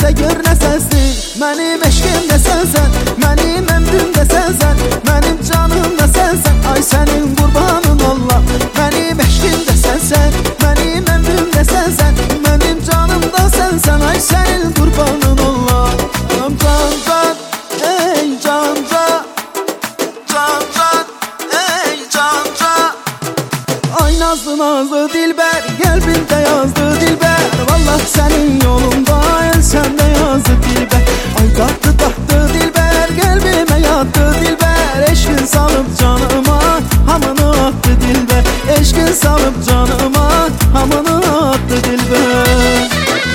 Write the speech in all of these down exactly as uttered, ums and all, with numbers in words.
de gör ne sesli. Benim eşkim de sensen, benim emrim de sensen, benim canım da sensen. Ay senin kurbanın Allah. Benim eşkim de sensen, benim emrim de sensen, benim canım da sensen. Ay senin kurbanın Allah. Can can can, ey can can, can can, ey can can. Ay nazlı nazlı dilber, kalbimde yazdı dilber. Vallahi senin yolunda el sende yazdı dilber. Ay tahtı tahtı dilber, kalbime yattı dilber. Eşkin salıp canıma hamını attı dilber. Eşkin salıp canıma hamını attı dilber.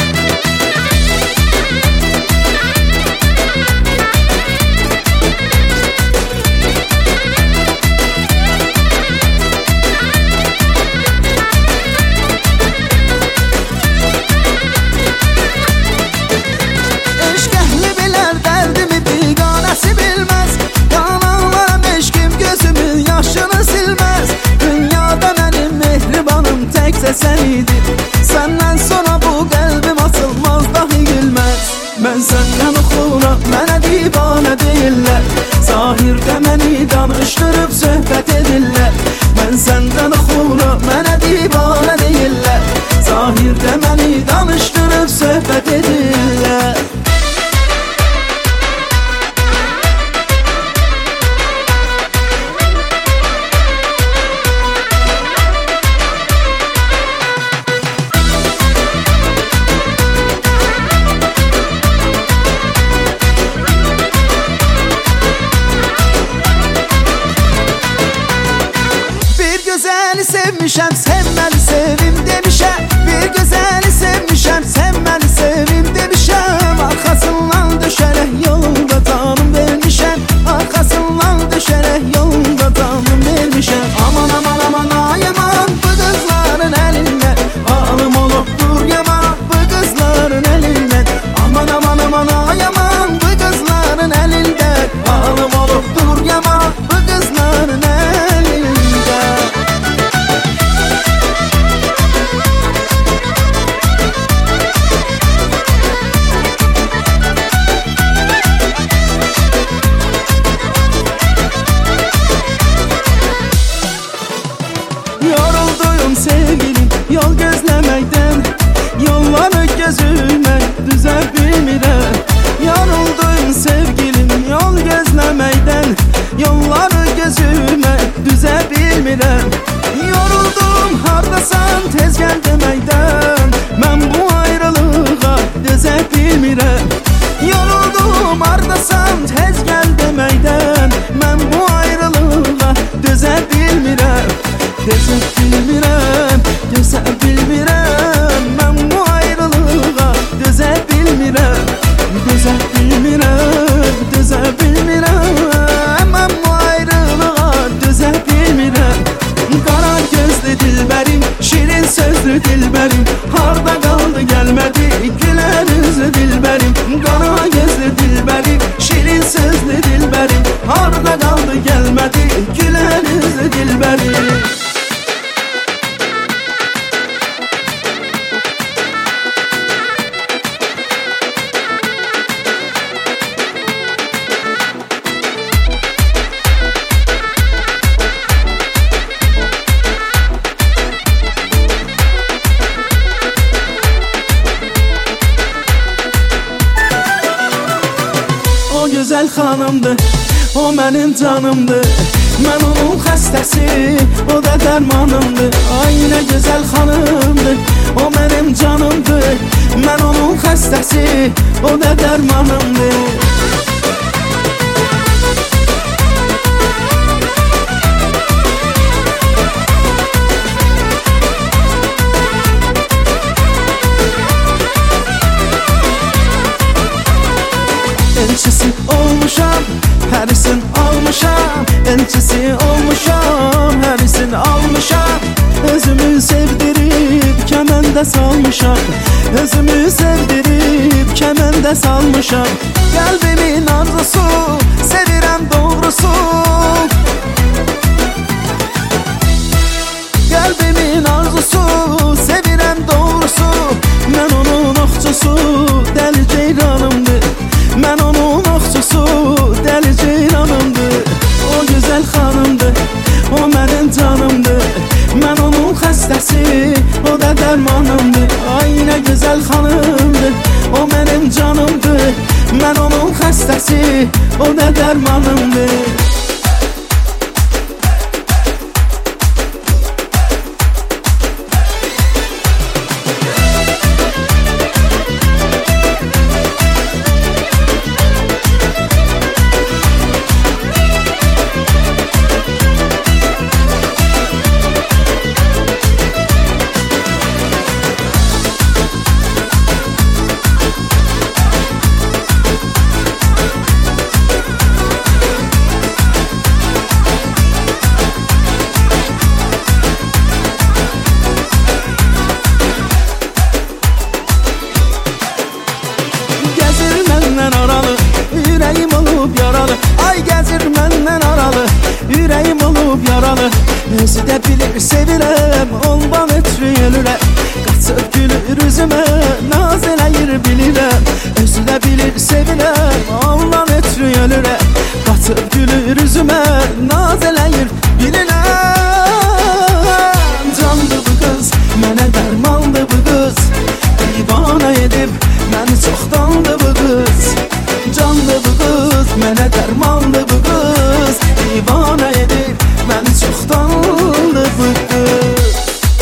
Sen idin. Senden sonra bu kalbim açılmaz dahi gülmez. Ben senden oxura, mənə divane deyirlər. Zahirdə məni danışdırıb söhbət edirlər. Ben senden oxura, mənə divane deyirlər. Zahirdə məni danışdırıb söhbət edirlər. Güzeli sevmişəm, sevmeli sevim demişəm. Bir güzeli sevmişəm, sevmeli sevim demişəm. Arkasından düşərək yolunda canım vermişəm. Arkasından düşərək yolunda canım vermişəm. Aman aman aman ay aman, bu kızların elindən alım olup dur yaman, bu kızların elindən. Aman aman aman ay aman, bu kızların elindən alım olup dur yaman, bu kızların elindən. Yorulduyum sevgilim yol gözleməkdən, yolları gözümək düzə bilmirəm. Yorulduyum sevgilim yol gözleməkdən, yolları gözümək düzə bilmirəm. Yoruldum hardasan tez gəl deməkdən, mən bu ayrılığa dözə bilmirəm. Yoruldum hardasan tez gəl deməkdən, mən bu ayrılığa dözə bilmirəm. Dözə bilmirəm, dözə bilmirəm, mən bu ayrılığa dözə bilmirəm. Dözə bilmirəm, dözə bilmirəm, mən bu ayrılığa dözə bilmirəm. Qara gözlü dilbərim, şirin sözlü dilbərim, harda qaldı gəlmədi gülər üzlü dilbərim. Qara gözlü dilbərim, şirin sözlü dilbərim, harda qaldı gəlmədi gülər üzlü dilbərim. O güzel xanımdır, o benim canımdır. Ben onun xəstəsi, o da dərmanımdır. Ay ne güzel xanımdır, o benim canımdır. Ben onun xəstəsi, o da dərmanımdır. Elçisi olmuşam, hərisin almışam. Elçisi olmuşam, hərisin almışam. Özümü sevdirib kəməndə salmışam. Özümü sevdirib kəməndə salmışam. Qəlbimin arzusu, sevirəm doğrusu. Qəlbimin arzusu, sevirəm doğrusu. Mən onun oxçusu, dəli ceyran xəstəsi, o nə dərmanımdır. Ürəyim olub yaralı, ay gəzir məndən aralı. Ürəyim olub yaralı, özü də bilir sevirəm, ondan ötürü ölürəm. Qaçıb gülür üzümə, naz eləyir bilirəm. Özü də bilir sevirəm, ondan ötürü ölürəm. Qaçıb gülür üzümə, naz eləyir bilirəm. Candı bu qız, mənə dərmandı bu qız. Divana edib, məni çoxdandı bu qız. Canlı bu qız, mənə dərmanlı bu qız. Divana edir, məni çoxdanlı bu qız.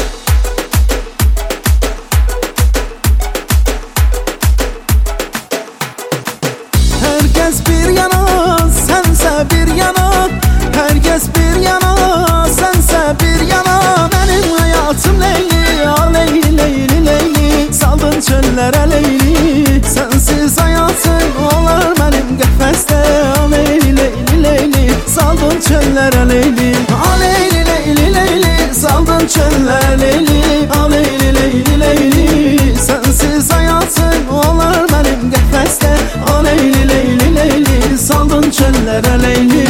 Hər kəs bir yana, sənsə bir yana. Hər kəs bir yana, sənsə bir yana. Mənim həyatım Leyli, a Leyli, Leyli, Leyli. Saldın çöllərə Leyli, sənsiz həyatım olar mənim qəfəsdə. A Leyli, Leyli, Leyli, saldın çöllərə Leyli. A Leyli, Leyli, Leyli, saldın çöllərə Leyli. A Leyli, Leyli, Leyli, sənsiz həyatım olar mənim qəfəsdə. A Leyli, Leyli, Leyli, saldın çöllərə Leyli.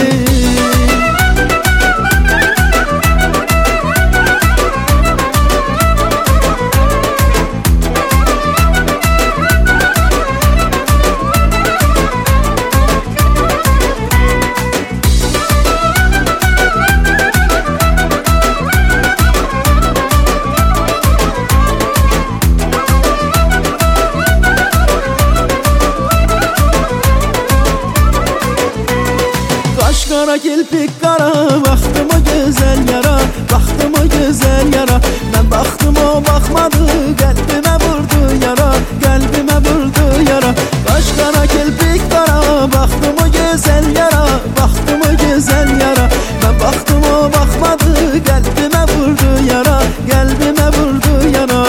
Qara kilpik qara, baxdım o gözəl yara. Baxdım o gözəl yara, mən baxdım o baxmadı. Qəlbimə vurdu yara, qəlbimə vurdu yara. Qaş qara kilpik qara, baxdım o gözəl yara. Baxdım o gözəl yara, mən baxdım o baxmadı. Qəlbimə vurdu yara, qəlbimə vurdu yara.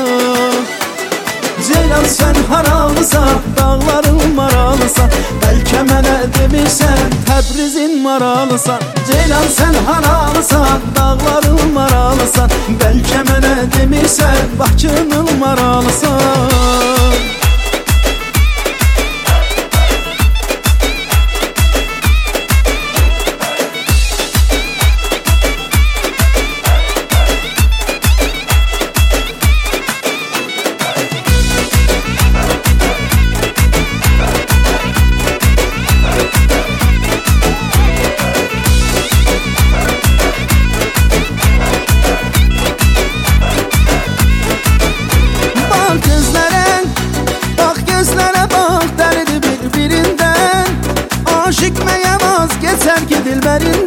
Ceylan sən haralısan, dağların maralısan. Bəlkə mənə demirsən, Təbrizin maralısan. Ceylan sən haralısan, dağların maralısan. Bəlkə mənə demirsən, Bakının maralısan. Aşık məyəm az, geçər ki dilbərindən.